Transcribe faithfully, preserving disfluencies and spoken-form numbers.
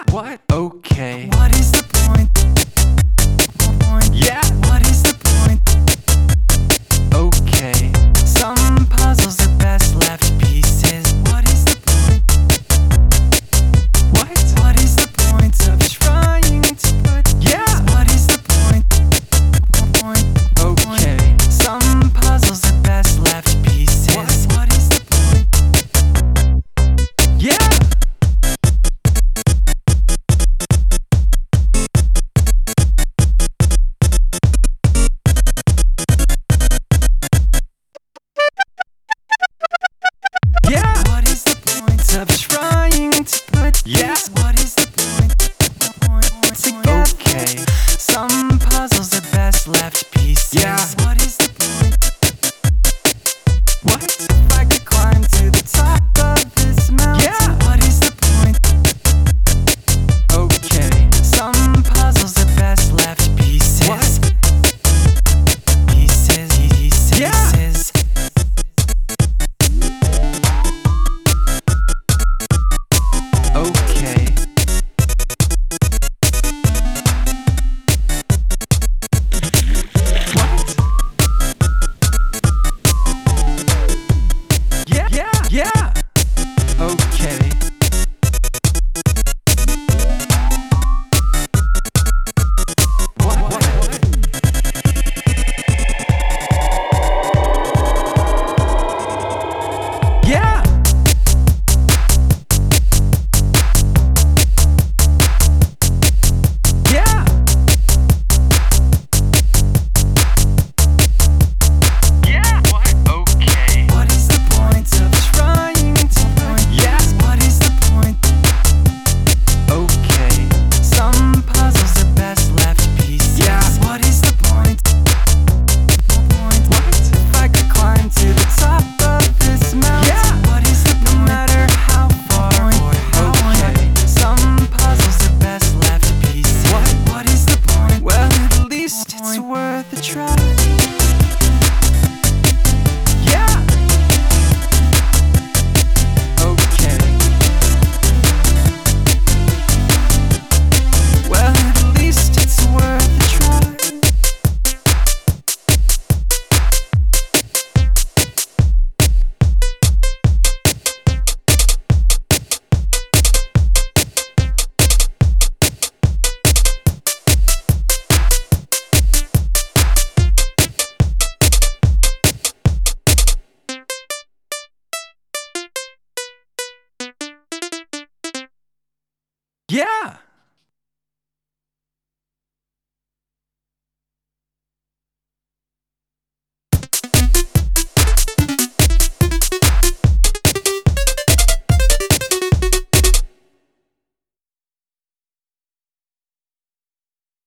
What? Okay. What is the point? Point. Yeah. What is the point? Okay. Some puzzles are best left pieces. What is the point? What? What is the point of trying to put? Yeah. What is the point? Point. Okay. Some puzzles are best left pieces. What? What is the point? Yeah. Yeah. What is the point of trying to put? Yeah. What is the point? Point. Point. Together. Okay. Some puzzles are best left pieces. Yeah. What is the point? What? If I could climb to the top of this mountain. Yeah. What is the point? Okay. Some puzzles are best left pieces. What? Pieces. Pieces. Yeah. Pieces. Okay. What? Yeah, yeah, yeah. Okay. What? What? What? Yeah. Yeah. Yeah. What? Okay. What is the point of trying to put? Yeah. What is the point? Okay. Some puzzles are best left pieces. Yeah. What is the point? Point. What? If I could climb to the top of this mountain. Yeah. What is the no matter how far or how Okay. high. Some puzzles are best left pieces. What? What is the point? Well, at least it's worth a try. Yeah. Okay. Well, at least it's worth a try. Yeah.